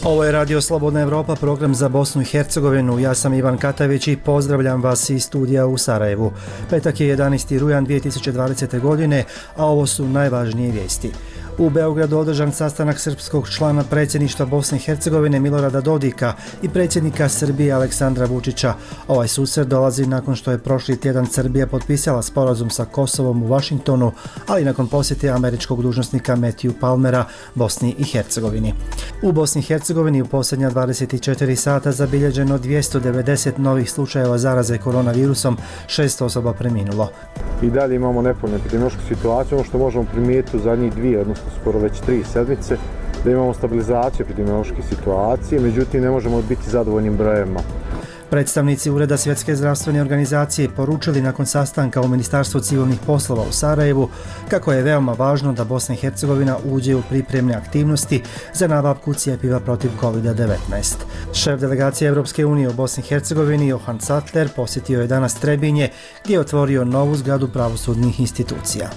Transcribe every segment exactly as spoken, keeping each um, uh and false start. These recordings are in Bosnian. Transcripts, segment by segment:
Ovo je Radio Slobodna Evropa, program za Bosnu i Hercegovinu. Ja sam Ivan Katavić i pozdravljam vas iz studija u Sarajevu. Petak je jedanaesti rujan dvije tisuće dvadesete. godine, a ovo su najvažnije vijesti. U Beogradu održan sastanak srpskog člana predsjedništva Bosne i Hercegovine Milorada Dodika i predsjednika Srbije Aleksandra Vučića. Ovaj susret dolazi nakon što je prošli tjedan Srbija potpisala sporazum sa Kosovom u Vašingtonu, ali nakon posjete američkog dužnosnika Matthew Palmera Bosni i Hercegovini. U Bosni i Hercegovini u posljednja dvadeset četiri sata zabilježeno dvjesto devedeset novih slučajeva zaraze koronavirusom, šest osoba preminulo. I dalje imamo nepovoljnu epidemiološku situaciju, ono što možemo primijetiti u zadnjih dvije, odnosno skoro već tri sedmice, da imamo stabilizaciju epidemiološke situacije, međutim ne možemo biti zadovoljnim brojevima. Predstavnici Ureda Svjetske zdravstvene organizacije poručili nakon sastanka u Ministarstvu civilnih poslova u Sarajevu kako je veoma važno da Bosna i Hercegovina uđe u pripremne aktivnosti za nabavku cjepiva protiv kovid devetnaest. Šef delegacije Europske unije u Bosni i Hercegovini Johan Sattler posjetio je danas Trebinje gdje je otvorio novu zgradu pravosudnih institucija.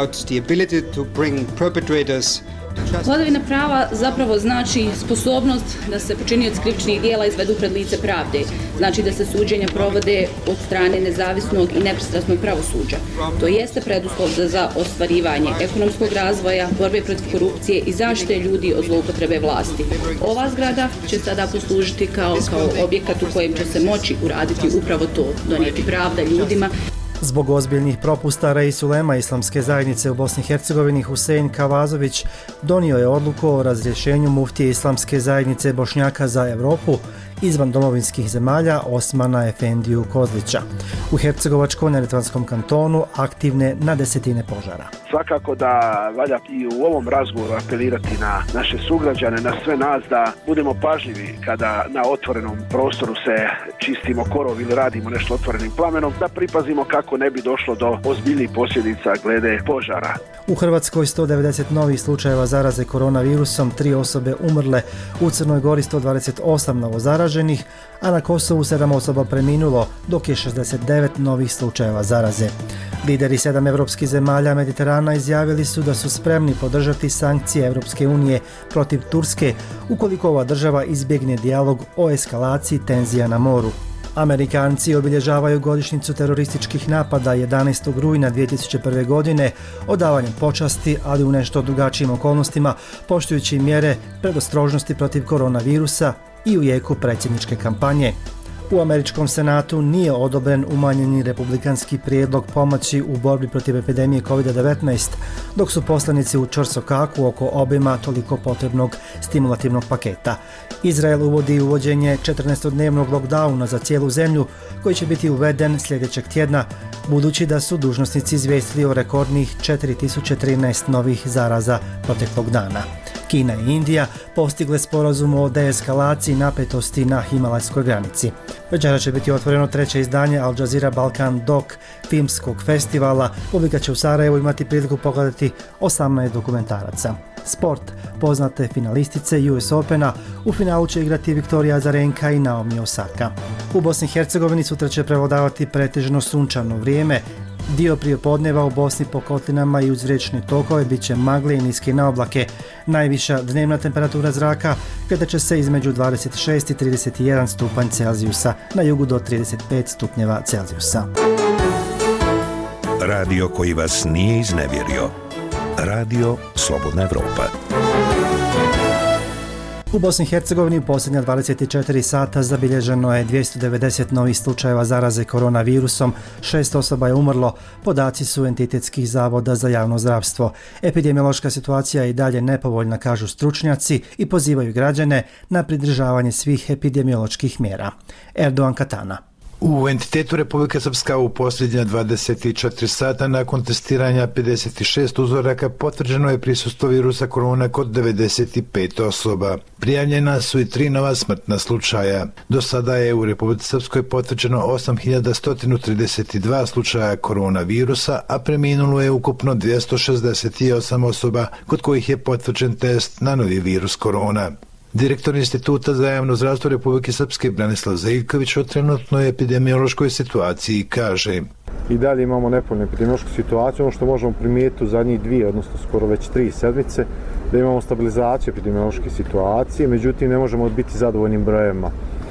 Vladavina prava zapravo znači sposobnost da se počinioci krivičnih djela izvedu pred lice pravde. Znači da se suđenja provode od strane nezavisnog i nepristrasnog pravosuđa. To jeste preduslov za ostvarivanje ekonomskog razvoja, borbe protiv korupcije i zaštite ljudi od zloupotrebe vlasti. Ova zgrada će sada poslužiti kao, kao objekat u kojem će se moći uraditi upravo to, donijeti pravda ljudima. Zbog ozbiljnih propusta Reis ulema Islamske zajednice u Bosni i Hercegovini Husein Kavazović donio je odluku o razrješenju muftije Islamske zajednice Bošnjaka za Europu izvan domovinskih zemalja Osmana Efendiju Kozlića. U Hercegovačko-neretvanskom kantonu aktivne na desetine požara. Svakako da valja i u ovom razgovoru apelirati na naše sugrađane, na sve nas da budemo pažljivi kada na otvorenom prostoru se čistimo korov ili radimo nešto otvorenim plamenom, da pripazimo kako ne bi došlo do ozbiljnih posljedica glede požara. U Hrvatskoj sto devedeset novih slučajeva zaraze koronavirusom, tri osobe umrle, u Crnoj Gori sto dvadeset osam novozaraženih, a na Kosovu sedam osoba preminulo, dok je šezdeset devet novih slučajeva zaraze. Lideri sedam evropskih zemalja Mediterana izjavili su da su spremni podržati sankcije Evropske unije protiv Turske ukoliko ova država izbjegne dijalog o eskalaciji tenzija na moru. Amerikanci obilježavaju godišnjicu terorističkih napada jedanaestog rujna dvije tisuće prve. godine odavanjem počasti, ali u nešto drugačijim okolnostima, poštujući mjere predostrožnosti protiv koronavirusa i u jeku predsjedničke kampanje. U američkom senatu nije odobren umanjeni republikanski prijedlog pomoći u borbi protiv epidemije kovid devetnaest, dok su poslanici u čvrstokaku oko obima toliko potrebnog stimulativnog paketa. Izrael uvodi uvođenje četrnaestodnevnog lockdowna za cijelu zemlju koji će biti uveden sljedećeg tjedna, budući da su dužnosnici izvijestili o rekordnih četiri tisuće trinaest novih zaraza proteklog dana. Kina i Indija postigle sporazum o deeskalaciji napetosti na Himalajskoj granici. Večera će biti otvoreno treće izdanje Al Jazeera Balkan Doc filmskog festivala. Publika će u Sarajevu imati priliku pogledati osamnaest dokumentaraca. Sport, poznate finalistice U S Opena, u finalu će igrati Viktorija Azarenka i Naomi Osaka. U Bosni i Hercegovini sutra će prevladavati pretežno sunčano vrijeme. Dio prijepodneva u Bosni po kotlinama i uz riječne tokove bit će magle i niske naoblake. Najviša dnevna temperatura zraka kretat će se između dvadeset šest i trideset jedan stupanj Celzijusa, na jugu do trideset pet stupnjeva Celzijusa. Radio koji vas nije iznevjerio. Radio Slobodna Evropa. U Bosni i Hercegovini u posljednja dvadeset četiri sata zabilježeno je dvjesto devedeset novih slučajeva zaraze koronavirusom, šest osoba je umrlo, podaci su entitetskih zavoda za javno zdravstvo. Epidemiološka situacija je i dalje nepovoljna, kažu stručnjaci, i pozivaju građane na pridržavanje svih epidemioloških mjera. Erdogan Katana. U entitetu Republike Srpska u posljednja dvadeset četiri sata nakon testiranja pedeset šest uzoraka potvrđeno je prisustvo virusa korona kod devedeset pet osoba. Prijavljena su i tri nova smrtna slučaja. Do sada je u Republici Srpskoj potvrđeno osam hiljada sto trideset dva slučaja koronavirusa, a preminulo je ukupno dvjesto šezdeset osam osoba kod kojih je potvrđen test na novi virus korona. Direktor Instituta za javno zdravstvo Republike Srpske Branislav Zeljković o trenutnoj epidemiološkoj situaciji kaže: I dalje imamo nepovoljnu epidemiološku situaciju, ono što možemo primijetiti u zadnjih dvije, odnosno skoro već tri sedmice, da imamo stabilizaciju epidemiološke situacije, međutim ne možemo biti zadovoljnim brojevima.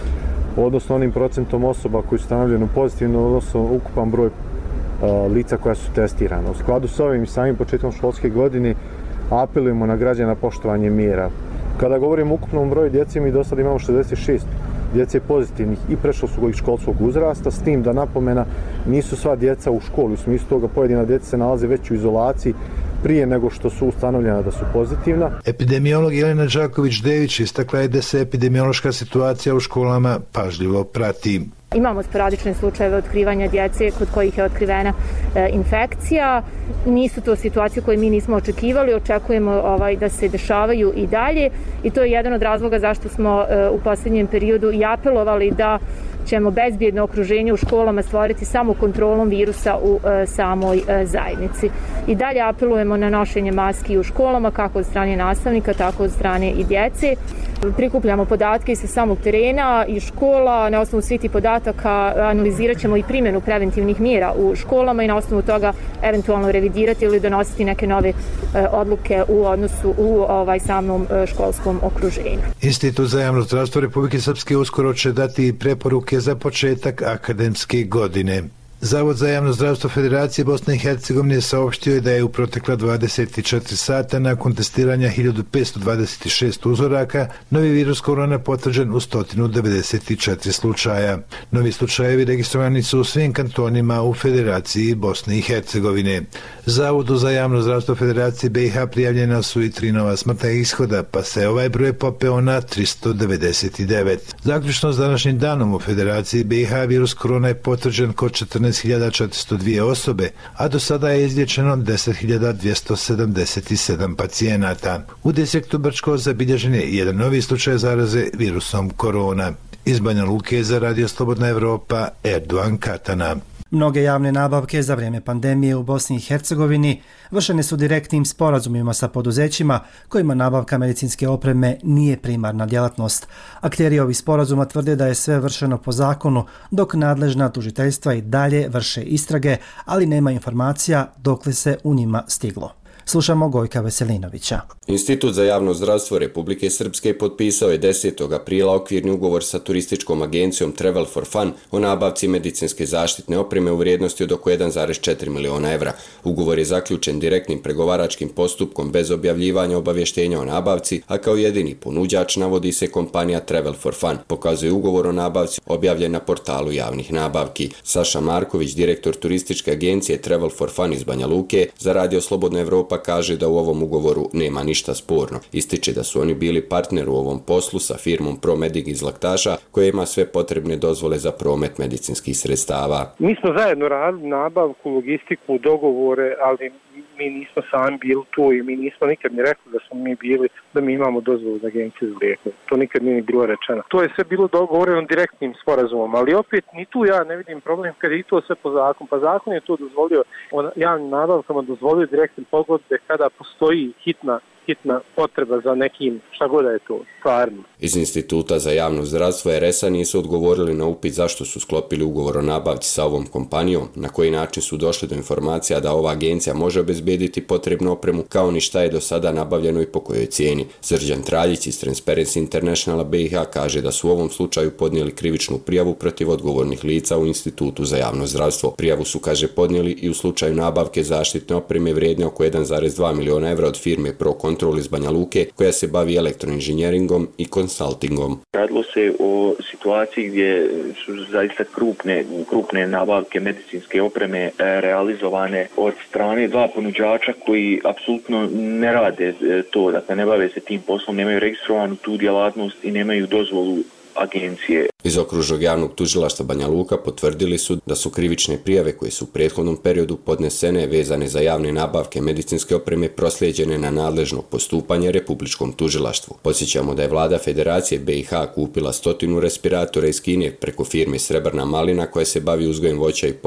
Odnosno onim procentom osoba koji su stanovljeni pozitivno, odnosno ukupan broj uh, lica koja su testirana. U skladu s ovim i samim početkom školske godine apelujemo na građana poštovanje mjera. Kada govorimo o ukupnom broju djece, mi do sada imamo šezdeset šest djece pozitivnih i preškolskog i školskog uzrasta, s tim da napomena nisu sva djeca u školi, u smislu toga pojedina djeca se nalaze već u izolaciji prije nego što su ustanovljena da su pozitivna. Epidemiolog Jelena Đaković-Dević istakla je da se epidemiološka situacija u školama pažljivo prati. Imamo sporadične slučajeve otkrivanja djece kod kojih je otkrivena e, infekcija. Nisu to situacije koje mi nismo očekivali, očekujemo ovaj, da se dešavaju i dalje i to je jedan od razloga zašto smo e, u posljednjem periodu i apelovali da ćemo bezbjedno okruženje u školama stvoriti samo kontrolom virusa u e, samoj e, zajednici. I dalje apelujemo na nošenje maski u školama, kako od strane nastavnika, tako od strane i djece. Prikupljamo podatke i sa samog terena i škola. Na osnovu svih tih podataka analizirat ćemo i primjenu preventivnih mjera u školama i na osnovu toga eventualno revidirati ili donositi neke nove e, odluke u odnosu u ovaj samom e, školskom okruženju. Institut za javno zdravstvo Republike Srpske uskoro će dati preporuke za početak akademske godine. Zavod za javno zdravstvo Federacije Bosne i Hercegovine saopštio je da je u protekla dvadeset četiri sata nakon testiranja hiljadu petsto dvadeset šest uzoraka novi virus korona potvrđen u sto devedeset četiri slučaja. Novi slučajevi registrovani su u svim kantonima u Federaciji Bosne i Hercegovine. Zavodu za javno zdravstvo Federacije B i H prijavljena su i tri nova smrtna ishoda, pa se ovaj broj popeo na tristo devedeset devet. Zaključno s današnjim danom u Federaciji B i H virus korona je potvrđen kod četrnaest hiljada četiristo dvije osobe, a do sada je izliječeno deset hiljada dvjesto sedamdeset sedam pacijenata. U distriktu Brčko zabilježen je jedan novi slučaj zaraze virusom korona. Iz Banja Luke za Radio Slobodna Evropa, Erdogan Katana. Mnoge javne nabavke za vrijeme pandemije u Bosni i Hercegovini vršene su direktnim sporazumima sa poduzećima kojima nabavka medicinske opreme nije primarna djelatnost. Akteri ovih sporazuma tvrde da je sve vršeno po zakonu, dok nadležna tužiteljstva i dalje vrše istrage, ali nema informacija dokle se u njima stiglo. Slušamo Gojka Veselinovića. Institut za javno zdravstvo Republike Srpske potpisao je desetog aprila okvirni ugovor sa turističkom agencijom Travel for Fun o nabavci medicinske zaštitne opreme u vrijednosti od oko jedan zarez četiri miliona evra. Ugovor je zaključen direktnim pregovaračkim postupkom bez objavljivanja obavještenja o nabavci, a kao jedini ponuđač navodi se kompanija Travel for Fun. Pokazuje ugovor o nabavci objavljen na portalu javnih nabavki. Saša Marković, direktor turističke agencije Travel for Fun iz Banja Luke, za Radio Slobodna Evropa kaže da u ovom ugovoru nema ništa sporno. Ističe da su oni bili partner u ovom poslu sa firmom ProMedic iz Laktaša, koja ima sve potrebne dozvole za promet medicinskih sredstava. Mi smo zajedno radili nabavku, logistiku, dogovore, ali mi nismo sami bili tu i mi nismo nikad ni rekli da smo mi bili, da mi imamo dozvolu za agenciju za lijekove. To nikad nije bilo rečeno. To je sve bilo dogovoreno direktnim sporazumom, ali opet ni tu ja ne vidim problem kad je i to sve po zakonu. Pa zakon je to dozvolio, on javnim nabavkama dozvolio direktne pogodbe kada postoji hitna hitna potreba za nekim, šta god je to, stvarno. Iz Instituta za javno zdravstvo R S A nisu odgovorili na upit zašto su sklopili ugovor o nabavci sa ovom kompanijom, na koji način su došli do informacija da ova agencija može obezbediti potrebnu opremu, kao ni šta je do sada nabavljeno i po kojoj cijeni. Srđan Traljić iz Transparency Internationala B i H kaže da su u ovom slučaju podnijeli krivičnu prijavu protiv odgovornih lica u Institutu za javno zdravstvo. Prijavu su, kaže, podnijeli i u slučaju nabavke zaštitne opreme vrijedne oko jedan zarez dva miliona evra od firme ProControl iz Banja Luke, koja se bavi elektroinženjeringom i konsultingom. Radilo se o situaciji gdje su zaista krupne, krupne nabavke medicinske opreme realizovane od strane dva ponuđača koji apsolutno ne rade to, dakle ne bave se tim poslom, nemaju registrovanu tu djelatnost i nemaju dozvolu agencije. Iz okružnog javnog tužilaštva Banja Luka potvrdili su da su krivične prijave koje su u prethodnom periodu podnesene vezane za javne nabavke medicinske opreme proslijeđene na nadležno postupanje Republičkom tužilaštvu. Podsjećamo da je vlada Federacije B i H kupila stotinu respiratora iz Kine preko firme Srebrna malina koja se bavi uzgojem voća i povrća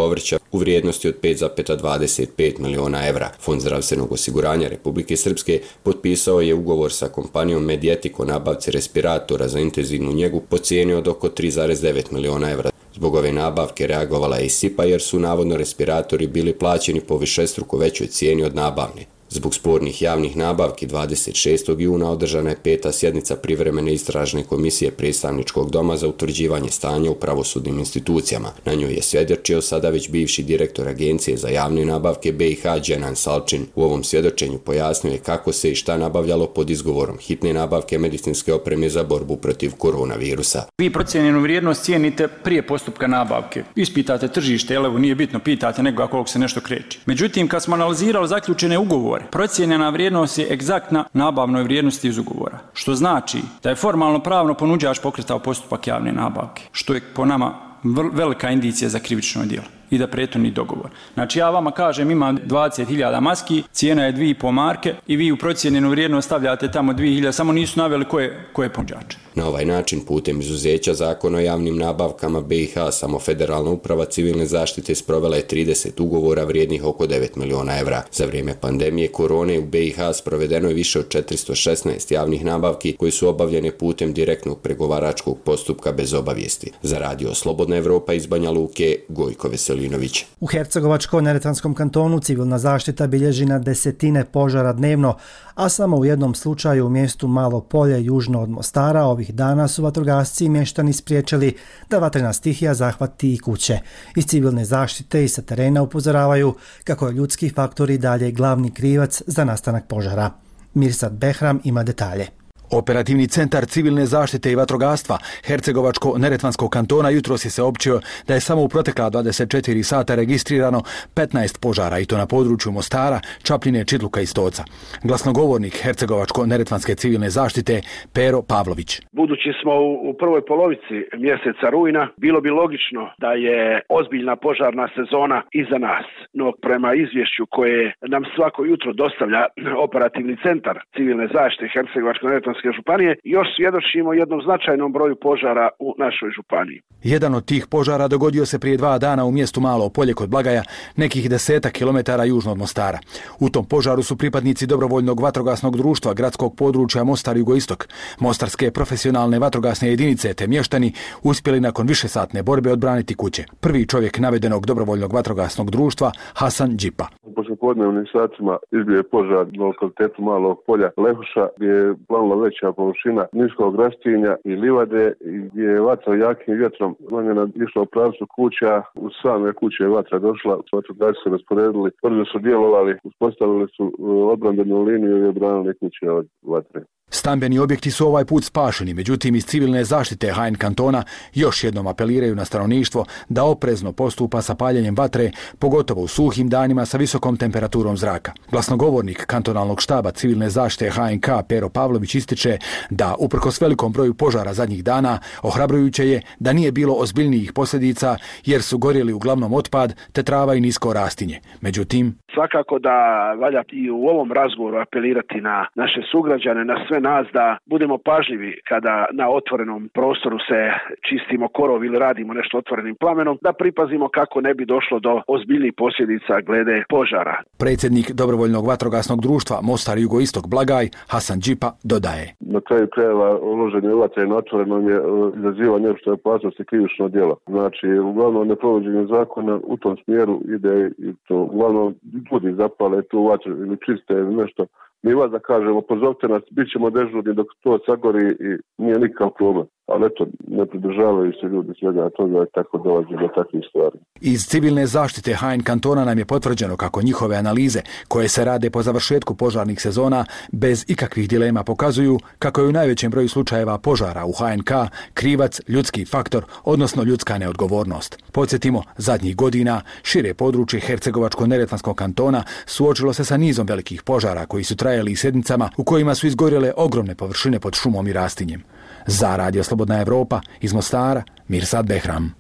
u vrijednosti od pet zarez dvadeset pet miliona evra. Fond zdravstvenog osiguranja Republike Srpske potpisao je ugovor sa kompanijom Medjetik o nabavci respiratora za intenzivnu njegu po cijeni od oko tri zarez devet miliona evra. Zbog ove nabavke reagovala je i S I P A jer su navodno respiratori bili plaćeni po višestruko većoj cijeni od nabavne. Zbog spornih javnih nabavki dvadeset šestog juna održana je peta sjednica privremene istražne komisije predstavničkog doma za utvrđivanje stanja u pravosudnim institucijama. Na njoj je svjedočio sada već bivši direktor Agencije za javne nabavke B i H Dženan Salčin. U ovom svjedočenju pojasnio je kako se i šta nabavljalo pod izgovorom hitne nabavke medicinske opreme za borbu protiv koronavirusa. Vi procijenjenu vrijednost cijenite prije postupka nabavke. Ispitate tržište, jel evo nije bitno, pitate nekoga koliko se nešto kreće. Međutim, kad smo analizirali zaključene ugovore, procijenjena vrijednost je egzaktna nabavnoj vrijednosti iz ugovora, što znači da je formalno pravno ponuđač pokretao postupak javne nabavke, što je po nama velika indicija za krivično djelo i da prethodni dogovor. Znači ja vama kažem imam dvadeset hiljada maski, cijena je dvije i pol marke i vi u procijenjenu vrijednost stavljate tamo dvije hiljade, samo nisu naveli ko je, ko je ponuđač. Na ovaj način putem izuzeća zakona o javnim nabavkama B i H samo Federalna uprava civilne zaštite sprovela je trideset ugovora vrijednih oko devet miliona evra. Za vrijeme pandemije korone u B i H sprovedeno je više od četiristo šesnaest javnih nabavki koji su obavljene putem direktnog pregovaračkog postupka bez obavijesti. Za Radio Slobodna Evropa iz Banja Luke, Gojko Veselinović. U Hercegovačko-neretvanskom kantonu civilna zaštita bilježi na desetine požara dnevno, a samo u jednom slučaju u mjestu Malo Polje južno od Mostara ovih dana su vatrogasci i mještani spriječili da vatrena stihija zahvati i kuće. Iz civilne zaštite i sa terena upozoravaju kako je ljudski faktor i dalje glavni krivac za nastanak požara. Mirsad Behram ima detalje. Operativni centar civilne zaštite i vatrogastva Hercegovačko-neretvanskog kantona jutros je se općio da je samo u protekla dvadeset četiri sata registrirano petnaest požara i to na području Mostara, Čapljine, Čitluka i Stoca. Glasnogovornik Hercegovačko-neretvanske civilne zaštite Pero Pavlović. Budući smo u prvoj polovici mjeseca rujna, bilo bi logično da je ozbiljna požarna sezona iza nas. No prema izvješću koje nam svako jutro dostavlja operativni centar civilne zaštite Hercegovačko-neretvanske županije, još svjedočimo jednom značajnom broju požara u našoj županiji. Jedan od tih požara dogodio se prije dva dana u mjestu Malo Polje kod Blagaja, nekih desetak kilometara južno od Mostara. U tom požaru su pripadnici dobrovoljnog vatrogasnog društva gradskog područja Mostar Jugoistok, mostarske profesionalne vatrogasne jedinice te mještani uspjeli nakon višesatne borbe odbraniti kuće. Prvi čovjek navedenog dobrovoljnog vatrogasnog društva, Hasan Džipa. U poslijepodnevnim satima izbio je požar na lokalitetu Malog Polja Lehuša, gdje je planula veća površina niskog rastinja i livade i gdje je vatra jakim vjetrom manjena išla u pravcu kuća. U same kuće je vatra došla, vatrogasci se rasporedili, brzo su djelovali, uspostavili su odbrambenu liniju i obranili kuće od vatre. Stambeni objekti su ovaj put spašeni, međutim iz civilne zaštite H N kantona još jednom apeliraju na stanovništvo da oprezno postupa sa paljenjem vatre, pogotovo u suhim danima sa visokom temperaturom zraka. Glasnogovornik kantonalnog štaba civilne zaštite H N K Pero Pavlović ističe da uprkos velikom broju požara zadnjih dana ohrabrujuće je da nije bilo ozbiljnijih posljedica jer su gorjeli uglavnom otpad te trava i nisko rastinje. Međutim, svakako da valja i u ovom razgovoru apelirati na naše sugrađane, na sve nas da budemo pažljivi kada na otvorenom prostoru se čistimo korov ili radimo nešto otvorenim plamenom, da pripazimo kako ne bi došlo do ozbiljnih posljedica glede požara. Predsjednik dobrovoljnog vatrogasnog društva Mostar Jugoistok Blagaj Hasan Džipa dodaje. Na kraju krajeva uloženje vatre na otvorenom je izaziva nešto opasnosti krivično djelo. Znači, uglavnom neprovođenje zakona u tom smjeru ide i to uglavnom ljudi zapale tu vatru ili čiste ili nešto. Mi vas da kažemo, pozovite nas, bit ćemo dežurni dok to sagori i nije nikakav problem. Ali eto, ne pridržavaju se ljudi svega toga i tako dolazi do takvih stvari. Iz civilne zaštite H N kantona nam je potvrđeno kako njihove analize, koje se rade po završetku požarnih sezona, bez ikakvih dilema pokazuju kako je u najvećem broju slučajeva požara u H N K krivac ljudski faktor, odnosno ljudska neodgovornost. Podsjetimo, zadnjih godina šire područje Hercegovačko-neretvanskog kantona suočilo se sa nizom velikih požara koji su trajali i sedmicama u kojima su izgorjele ogromne površine pod šumom i rastinjem. Za Radio Slobodna Evropa iz Mostara, Mirsad Behram.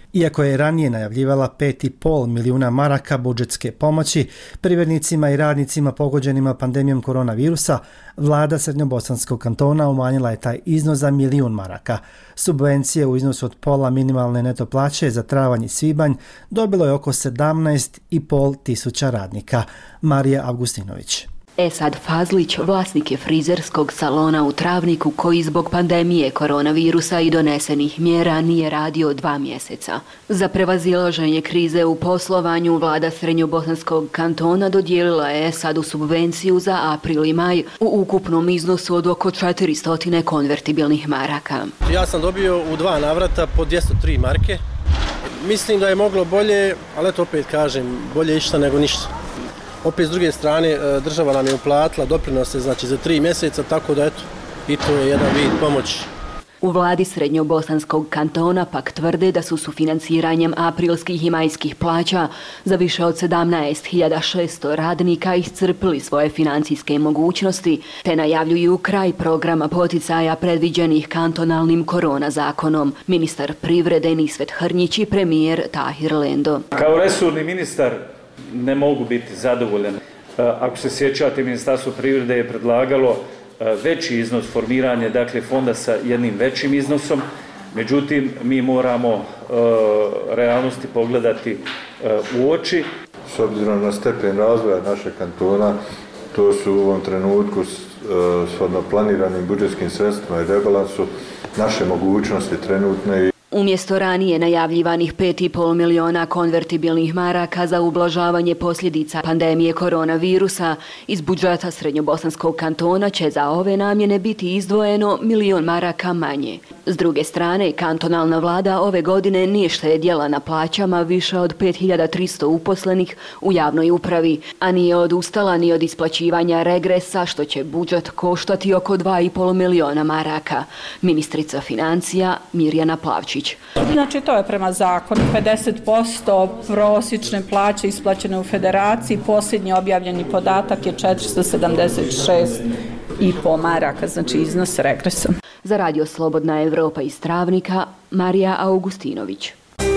Iako je ranije najavljivala pet i pol milijuna maraka budžetske pomoći privrednicima i radnicima pogođenima pandemijom koronavirusa, vlada Srednjobosanskog kantona umanjila je taj iznos za milijun maraka. Subvencije u iznosu od pola minimalne neto plaće za travanj i svibanj dobilo je oko sedamnaest i pol tisuća radnika. Marija Avgustinović. Esad Fazlić, vlasnik je frizerskog salona u Travniku koji zbog pandemije koronavirusa i donesenih mjera nije radio dva mjeseca. Za prevazilaženje krize u poslovanju vlada Srednjobosanskog kantona dodijelila je Esadu subvenciju za april i maj u ukupnom iznosu od oko četiristo konvertibilnih maraka. Ja sam dobio u dva navrata po dvjesto tri marke. Mislim da je moglo bolje, ali eto opet kažem, bolje išta nego ništa. Opet s druge strane država nam je uplatila doprinose znači za tri mjeseca, tako da eto i to je jedan vid pomoći. U vladi Srednjobosanskog kantona pak tvrde da su sufinanciranjem aprilskih i majskih plaća za više od sedamnaest hiljada šesto radnika iscrpili svoje financijske mogućnosti, te najavljuju kraj programa poticaja predviđenih kantonalnim korona zakonom. Ministar privrede Nisvet Hrnjić i premijer Tahir Lendo. Kao resorni ministar ne mogu biti zadovoljan. Ako se sjećate, Ministarstvo privrede je predlagalo veći iznos formiranja, dakle fonda sa jednim većim iznosom, međutim mi moramo uh, realnosti pogledati uh, u oči. S obzirom na stepen razvoja našeg kantona, to su u ovom trenutku shodno planiranim budžetskim sredstvima i rebalansu naše mogućnosti trenutne. Umjesto ranije najavljivanih pet i pol milijuna konvertibilnih maraka za ublažavanje posljedica pandemije koronavirusa, iz budžeta Srednjobosanskog kantona će za ove namjene biti izdvojeno milijon maraka manje. S druge strane, kantonalna vlada ove godine nije štedjela na plaćama više od pet hiljada tristo uposlenih u javnoj upravi, a nije odustala ni od isplaćivanja regresa, što će budžet koštati oko dva i pol milijuna maraka. Ministrica financija Mirjana Plavčić. Znači to je prema zakonu pedeset posto prosječne plaće isplaćene u federaciji, posljednji objavljeni podatak je četiristo sedamdeset šest i po maraka, znači iznos regresa. Za Radio Slobodna Evropa iz Travnika, Marija Augustinović.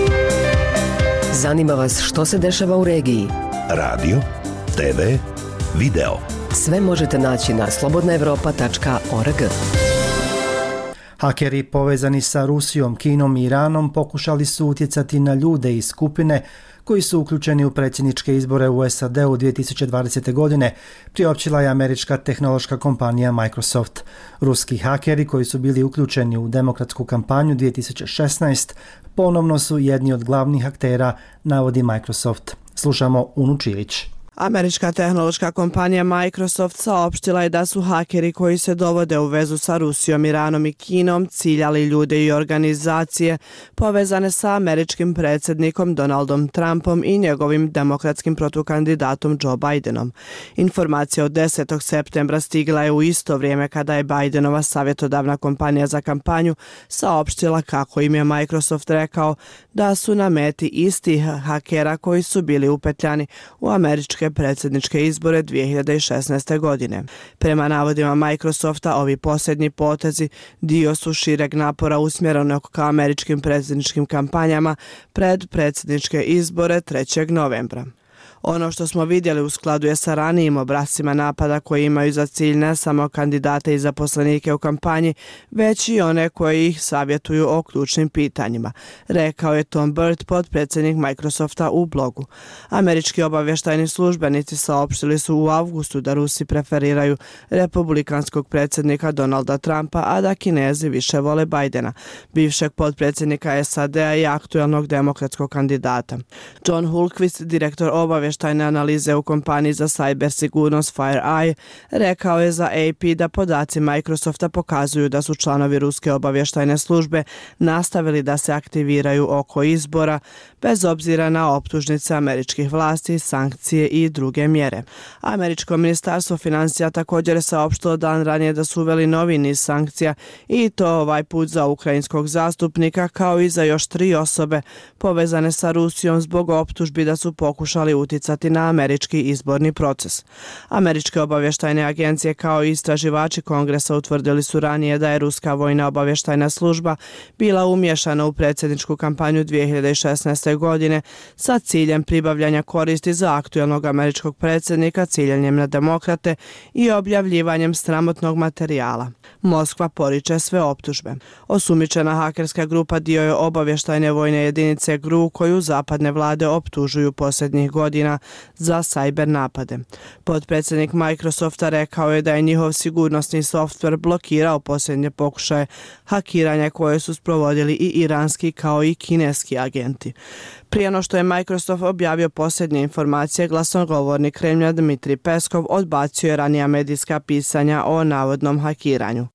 Zanima vas što se dešava u regiji? Radio, te ve, video. Sve možete naći na slobodna evropa tačka org. Hakeri povezani sa Rusijom, Kinom i Iranom pokušali su utjecati na ljude i skupine koji su uključeni u predsjedničke izbore u es a de u dvije tisuće dvadesete. godine, priopćila je američka tehnološka kompanija Microsoft. Ruski hakeri koji su bili uključeni u demokratsku kampanju dvije tisuće šesnaeste. ponovno su jedni od glavnih aktera, navodi Microsoft. Slušamo Unu Čilić. Američka tehnološka kompanija Microsoft saopštila je da su hakeri koji se dovode u vezu sa Rusijom, Iranom i Kinom ciljali ljude i organizacije povezane sa američkim predsjednikom Donaldom Trumpom i njegovim demokratskim protukandidatom Joe Bidenom. Informacija od desetog septembra stigla je u isto vrijeme kada je Bidenova savjetodavna kompanija za kampanju saopštila kako im je Microsoft rekao da su na meti istih hakera koji su bili upetljani u američke predsjedničke izbore dvije hiljade šesnaeste. godine. Prema navodima Microsofta, ovi posljednji potezi dio su šireg napora usmjerenog ka američkim predsjedničkim kampanjama pred predsjedničke izbore trećeg novembra. Ono što smo vidjeli u skladu je sa ranijim obrascima napada koji imaju za cilj ne samo kandidate i zaposlenike u kampanji, već i one koji ih savjetuju o ključnim pitanjima, rekao je Tom Bird, potpredsjednik Microsofta, u blogu. Američki obavještajni službenici saopštili su u avgustu da Rusi preferiraju republikanskog predsjednika Donalda Trumpa, a da Kinezi više vole Bidena, bivšeg potpredsjednika es a de-a i aktualnog demokratskog kandidata. John Hultquist, direktor obavještajne obavještajne analize u kompaniji za cyber sigurnost FireEye, rekao je za A P da podaci Microsofta pokazuju da su članovi ruske obavještajne službe nastavili da se aktiviraju oko izbora, bez obzira na optužnice američkih vlasti, sankcije i druge mjere. Američko ministarstvo financija također je saopštilo dan ranije da su uveli novi niz sankcija i to ovaj put za ukrajinskog zastupnika kao i za još tri osobe povezane sa Rusijom zbog optužbi da su pokušali utjecati utjecati na američki izborni proces. Američke obavještajne agencije kao i istraživači Kongresa utvrdili su ranije da je ruska vojna obavještajna služba bila umješana u predsjedničku kampanju dvije hiljade šesnaeste. godine sa ciljem pribavljanja koristi za aktuelnog američkog predsjednika, ciljanjem na demokrate i objavljivanjem sramotnog materijala. Moskva poriče sve optužbe. Osumnjičena hakerska grupa dio je obavještajne vojne jedinice G R U koju zapadne vlade optužuju posljednjih godina za cyber napade. Potpredsjednik Microsofta rekao je da je njihov sigurnosni softver blokirao posljednje pokušaje hakiranja koje su sprovodili i iranski kao i kineski agenti. Prije no što je Microsoft objavio posljednje informacije, glasnogovornik Kremlja Dmitrij Peskov odbacio je ranija medijska pisanja o navodnom hakiranju.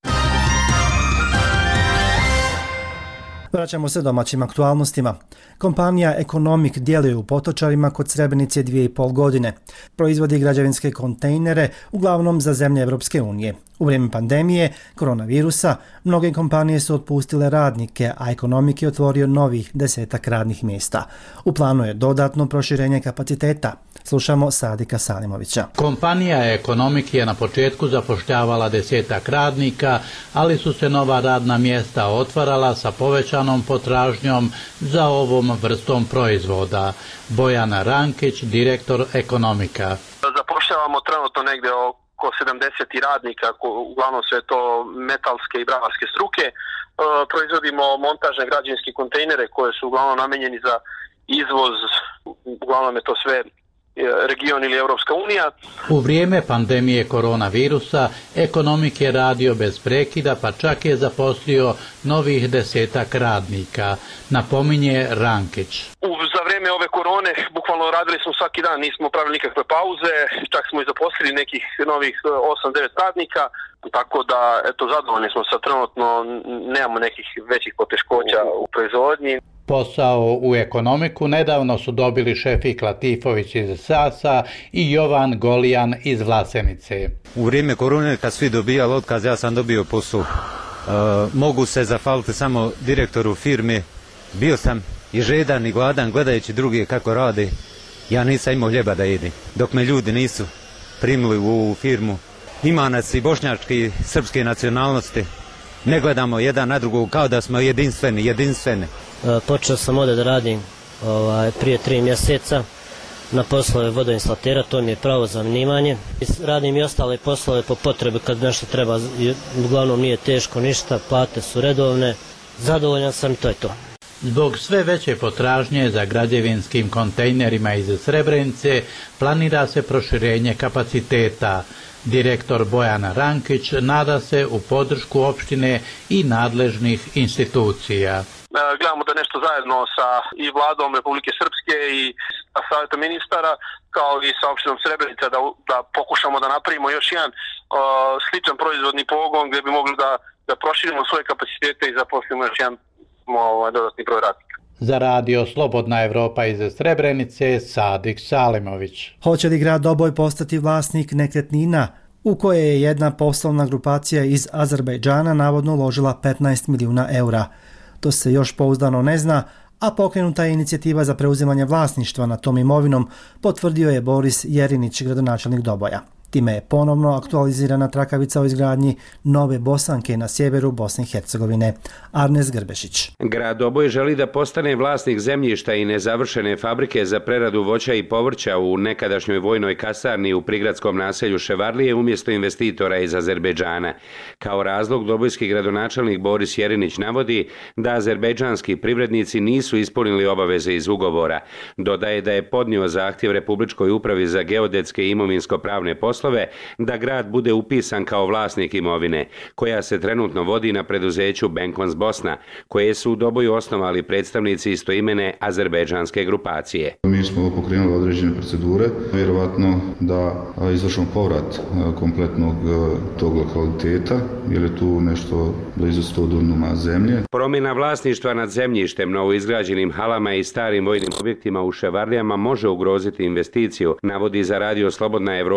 Vraćamo se domaćim aktualnostima. Kompanija Economic djeluje u Potočarima kod Srebrenice dvije i pol godine. Proizvodi građevinske kontejnere, uglavnom za zemlje Europske unije. U vrijeme pandemije koronavirusa mnoge kompanije su otpustile radnike, a Economic je otvorio novih desetak radnih mjesta. U planu je dodatno proširenje kapaciteta. Slušamo Sadika Salimovića. Kompanija Economic je na početku zapošljavala desetak radnika, ali su se nova radna mjesta otvarala sa povećanom potražnjom za ovom vrstom proizvoda. Bojana Rankić, direktor Economica. Zapošljavamo trenutno negdje oko sedamdeset radnika, uglavnom sve to metalske i bravarske struke. E, proizvodimo montažne građevinske kontejnere koje su uglavnom namijenjeni za izvoz, uglavnom je to sve region ili Europska unija. U vrijeme pandemije koronavirusa Economic je radio bez prekida, pa čak je zaposlio novih desetak radnika, napominje Rankić. U, za vrijeme ove korone bukvalno radili smo svaki dan, nismo pravili nikakve pauze, čak smo i zaposlili nekih novih osam devet radnika, tako da eto, zadovoljni smo sa trenutno, nemamo nekih većih poteškoća u proizvodnji. Posao u Ekonomiku nedavno su dobili Šefik Latifović iz Sasa i Jovan Golijan iz Vlasenice. U vrijeme korone kad svi dobijali otkaz, ja sam dobio posao. E, mogu se zahvaliti samo direktoru firme. Bio sam i žedan i gladan gledajući druge kako rade. Ja nisam imao hljeba da jedim. Dok me ljudi nisu primili u ovu firmu. Ima nas i bošnjačke i srpske nacionalnosti. Ne gledamo jedan na drugog kao da smo jedinstveni, jedinstveni. Počeo sam ovdje da radim ovaj, prije tri mjeseca na poslove vodoinstalatera, to mi je pravo zanimanje. Radim i ostale poslove po potrebi kad nešto treba, uglavnom nije teško ništa, plate su redovne, zadovoljan sam i to je to. Zbog sve veće potražnje za građevinskim kontejnerima iz Srebrenice planira se proširenje kapaciteta. Direktor Bojana Rankić nada se u podršku opštine i nadležnih institucija. Gledamo da nešto zajedno sa i vladom Republike Srpske i sa savjetom ministara kao i sa opštinom Srebrenica da, da pokušamo da napravimo još jedan uh, sličan proizvodni pogon gdje bi mogli da, da proširimo svoje kapacitete i zaposlimo još jedan uh, dodatni broj radnika. Za radio Slobodna Evropa iz Srebrenice, Sadik Salimović. Hoće li grad Doboj postati vlasnik nekretnina u koje je jedna poslovna grupacija iz Azerbejdžana navodno uložila petnaest milijuna eura? To se još pouzdano ne zna, a pokrenuta je inicijativa za preuzimanje vlasništva nad tom imovinom, potvrdio je Boris Jerinić, gradonačelnik Doboja. Time je ponovno aktualizirana trakavica o izgradnji nove Bosanke na sjeveru Bosne i Hercegovine. Arnes Grbešić. Grad Doboj želi da postane vlasnik zemljišta i nezavršene fabrike za preradu voća i povrća u nekadašnjoj vojnoj kasarni u prigradskom naselju Ševarlije umjesto investitora iz Azerbejdžana. Kao razlog dobojski gradonačelnik Boris Jerinić navodi da azerbejdžanski privrednici nisu ispunili obaveze iz ugovora. Dodaje da je podnio zahtjev Republičkoj upravi za geodetske i imovinsko-pravne poslove da grad bude upisan kao vlasnik imovine, koja se trenutno vodi na preduzeću Benkons Bosna, koje su u Doboju osnovali predstavnici istoimene azerbejdžanske grupacije. Mi smo pokrenuli određene procedure, vjerovatno da izvršimo povrat kompletnog tog lokaliteta, jer je tu nešto blizu sto dunuma zemlje. Promjena vlasništva nad zemljištem, novo izgrađenim halama i starim vojnim objektima u Ševarlijama može ugroziti investiciju, navodi za radio Slobodna Evropa Suad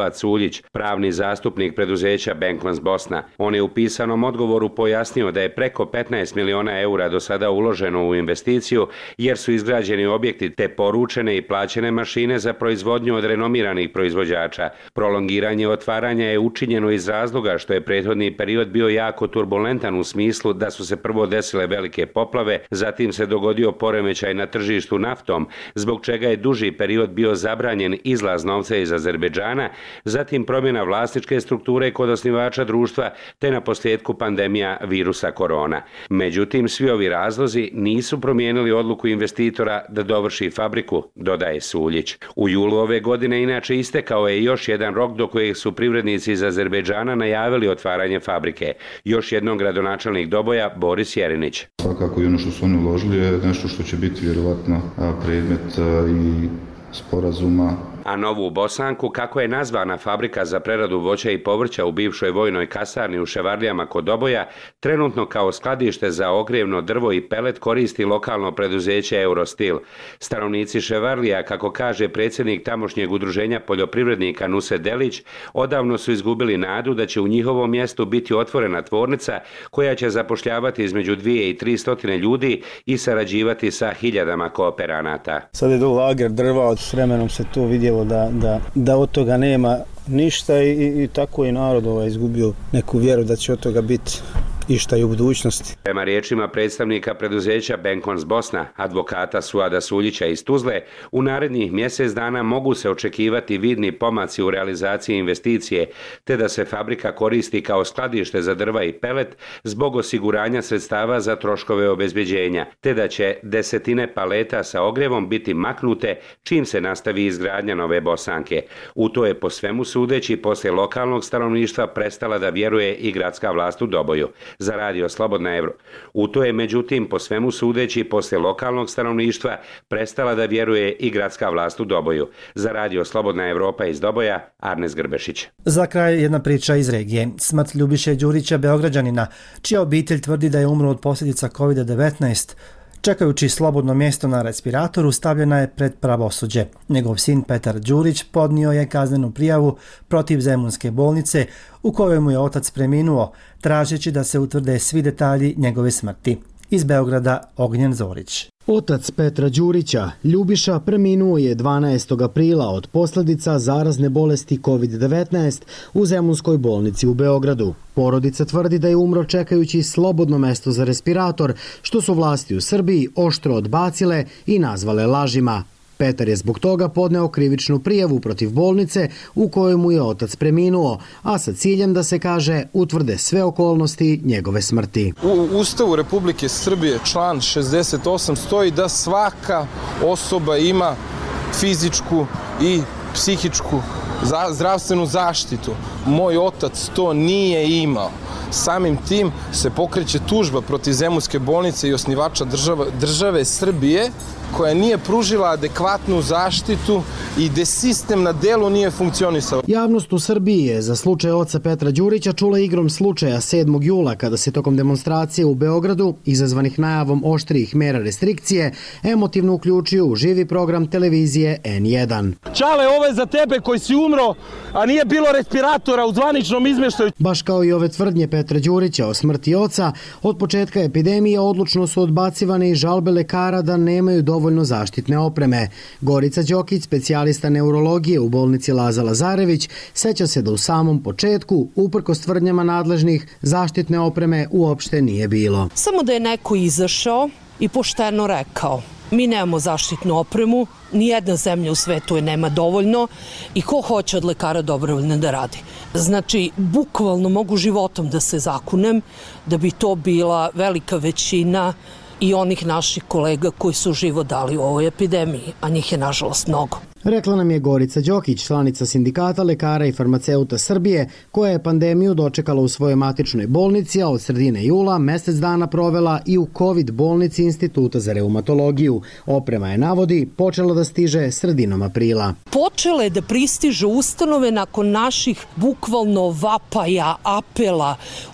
Milorad Suljić, pravni zastupnik preduzeća Benkmans Bosna. On je u pisanom odgovoru pojasnio da je preko petnaest miliona eura do sada uloženo u investiciju jer su izgrađeni objekti te poručene i plaćene mašine za proizvodnju od renomiranih proizvođača. Prolongiranje otvaranja je učinjeno iz razloga što je prethodni period bio jako turbulentan u smislu da su se prvo desile velike poplave, zatim se dogodio poremećaj na tržištu naftom, zbog čega je duži period bio zabranjen izlaz novca iz Azerbejdžana, zatim promjena vlasničke strukture kod osnivača društva, te na posljedku pandemija virusa korona. Međutim, svi ovi razlozi nisu promijenili odluku investitora da dovrši fabriku, dodaje Suljić. U julu ove godine inače istekao je još jedan rok do kojeg su privrednici iz Azerbejdžana najavili otvaranje fabrike. Još jednom gradonačelnik Doboja Boris Jerinić. Svakako i ono što su oni uložili je nešto što će biti vjerovatno predmet i sporazuma. A Novu Bosanku, kako je nazvana fabrika za preradu voća i povrća u bivšoj vojnoj kasarni u Ševarlijama kod Doboja, trenutno kao skladište za ogrjevno drvo i pelet koristi lokalno preduzeće Eurostil. Stanovnici Ševarlija, kako kaže predsjednik tamošnjeg udruženja poljoprivrednika Nuse Delić, odavno su izgubili nadu da će u njihovom mjestu biti otvorena tvornica koja će zapošljavati između dvije i tri stotine ljudi i sarađivati sa hiljadama kooperanata. Sad je do lager drva, s vremenom se to vidjelo Da, da, da od toga nema ništa i, i, i tako je narod ovaj, izgubio neku vjeru da će od toga biti išta i u budućnosti. Prema riječima predstavnika preduzeća Benkmans Bosna, advokata Suada Suljića iz Tuzle, u narednih mjesec dana mogu se očekivati vidni pomaci u realizaciji investicije, te da se fabrika koristi kao skladište za drva i pelet zbog osiguranja sredstava za troškove obezbeđenja, te da će desetine paleta sa ogrjevom biti maknute čim se nastavi izgradnja Nove Bosanke. U to je po svemu sudeći poslije lokalnog stanovništva prestala da vjeruje i gradska vlast u Doboju. Za radio Slobodna Evro. U to je međutim po svemu sudeći poslije lokalnog stanovništva prestala da vjeruje i gradska vlast u Doboju. Za radio Slobodna Evropa iz Doboja, Arnes Grbešić. Za kraj jedna priča iz regije. Smrt Ljubiše Đurića, Beograđanina, čija obitelj tvrdi da je umro od posljedica kovid devetnaest, čekajući slobodno mjesto na respiratoru, stavljena je pred pravosuđe. Njegov sin Petar Đurić podnio je kaznenu prijavu protiv Zemunske bolnice u kojoj mu je otac preminuo, tražeći da se utvrde svi detalji njegove smrti. Iz Beograda Ognjen Zorić. Otac Petra Đurića, Ljubiša, preminuo je dvanaestog aprila od posljedica zarazne bolesti kovid devetnaest u Zemunskoj bolnici u Beogradu. Porodica tvrdi da je umro čekajući slobodno mesto za respirator, što su vlasti u Srbiji oštro odbacile i nazvale lažima. Petar je zbog toga podneo krivičnu prijavu protiv bolnice u kojoj mu je otac preminuo, a sa ciljem da se, kaže, utvrde sve okolnosti njegove smrti. U Ustavu Republike Srbije član šezdeset osam stoji da svaka osoba ima fizičku i psihičku zdravstvenu zaštitu. Moj otac to nije imao. Samim tim se pokreće tužba protiv Zemunske bolnice i osnivača država, države Srbije, koja nije pružila adekvatnu zaštitu i gde sistem na delu nije funkcionisao. Javnost u Srbiji je za slučaj oca Petra Đurića čula igrom slučaja sedmog jula, kada se tokom demonstracije u Beogradu, izazvanih najavom oštrijih mera restrikcije, emotivno uključio u živi program televizije en jedan. Čale, ovo je za tebe koji si umro, a nije bilo respiratora u zvaničnom izmeštaju. Baš kao i ove tvrdnje Petra Đurića o smrti oca, od početka epidemije odlučno su odbacivane i žalbe lekara da nemaju dovoljno zaštitne opreme. Gorica Đokić, specijalista neurologije u bolnici Laza Lazarević, seća se da u samom početku, uprkos tvrdnjama nadležnih, zaštitne opreme uopšte nije bilo. Samo da je neko izašao i pošteno rekao: mi nemamo zaštitnu opremu, nijedna zemlja u svetu je nema dovoljno i ko hoće od lekara dobrovoljno da radi. Znači, bukvalno mogu životom da se zakunem da bi to bila velika većina i onih naših kolega koji su život dali u ovoj epidemiji, a njih je nažalost mnogo. Rekla nam je Gorica Đokić, članica Sindikata lekara i farmaceuta Srbije, koja je pandemiju dočekala u svojoj matičnoj bolnici, a od sredine jula mjesec dana provela i u COVID bolnici Instituta za reumatologiju. Oprema je, navodi, počela da stiže sredinom aprila. Počele da pristižu ustanove nakon naših bukvalno vapaja, apela,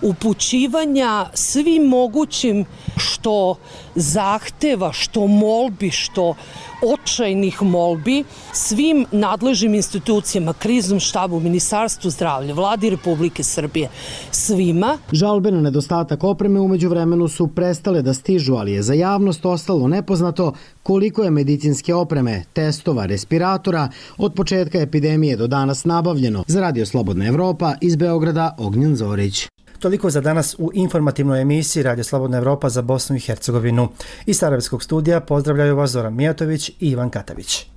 upućivanja svim mogućim što zahteva, što molbi, što očajnih molbi svim nadležnim institucijama, kriznom štabu, Ministarstvu zdravlja, Vladi Republike Srbije, svima. Žalbe na nedostatak opreme umeđu vremenu su prestale da stižu, ali je za javnost ostalo nepoznato koliko je medicinske opreme, testova, respiratora od početka epidemije do danas nabavljeno. Za Radio Slobodna Evropa iz Beograda, Ognjen Zorić. Toliko za danas u informativnoj emisiji Radio Slobodna Evropa za Bosnu i Hercegovinu. Iz Sarajevskog studija pozdravljaju vas Zoran Mijatović i Ivan Katavić.